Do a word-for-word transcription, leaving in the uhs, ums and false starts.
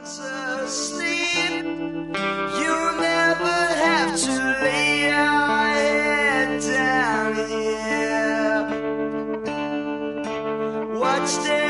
everyone's asleep. You'll never have to lay your head down here. Watch them